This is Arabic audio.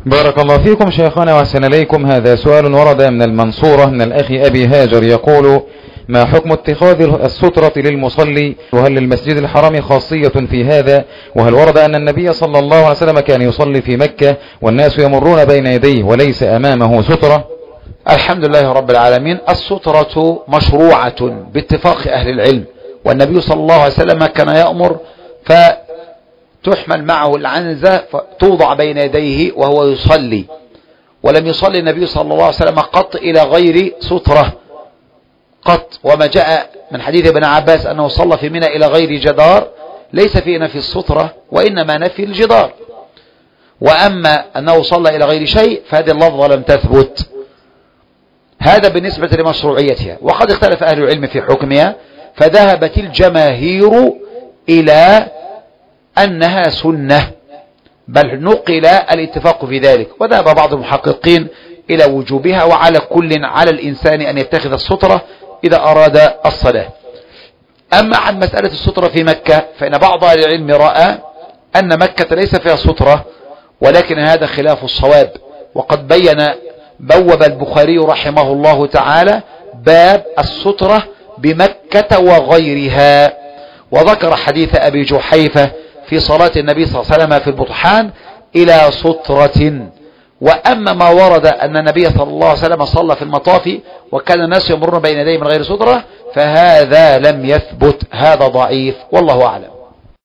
بارك الله فيكم شيخنا وأحسن إليكم. هذا سؤال ورد من المنصورة من الأخ أبي هاجر يقول: ما حكم اتخاذ السترة للمصلي؟ وهل للمسجد الحرام خاصية في هذا؟ وهل ورد أن النبي صلى الله عليه وسلم كان يصلي في مكة والناس يمرون بين يديه وليس أمامه سترة؟ الحمد لله رب العالمين. السترة مشروعة باتفاق أهل العلم، والنبي صلى الله عليه وسلم كان يأمر فتحمل معه العنزة فتوضع بين يديه وهو يصلي، ولم يصلي النبي صلى الله عليه وسلم قط إلى غير سترة قط. وما جاء من حديث ابن عباس أنه صلى في منى إلى غير جدار ليس فيه نفي السترة وإنما نفي الجدار. وأما أنه صلى إلى غير شيء فهذه اللفظة لم تثبت. هذا بالنسبة لمشروعيتها، وقد اختلف أهل العلم في حكمها، فذهبت الجماهير إلى أنها سنة، بل نقل الاتفاق في ذلك، وذهب بعض المحققين إلى وجوبها. وعلى كل على الإنسان أن يتخذ السترة إذا أراد الصلاة. أما عن مسألة السترة في مكة فإن بعض أهل العلم رأى أن مكة ليس فيها سترة، ولكن هذا خلاف الصواب. وقد بوب البخاري رحمه الله تعالى باب السترة بمكة وغيرها، وذكر حديث أبي جحيفة في صلاة النبي صلى الله عليه وسلم في البطحان إلى سترة. وأما ما ورد أن النبي صلى الله عليه وسلم صلى في المطاف وكان الناس يمرون بين يديه من غير سترة فهذا لم يثبت، هذا ضعيف والله أعلم.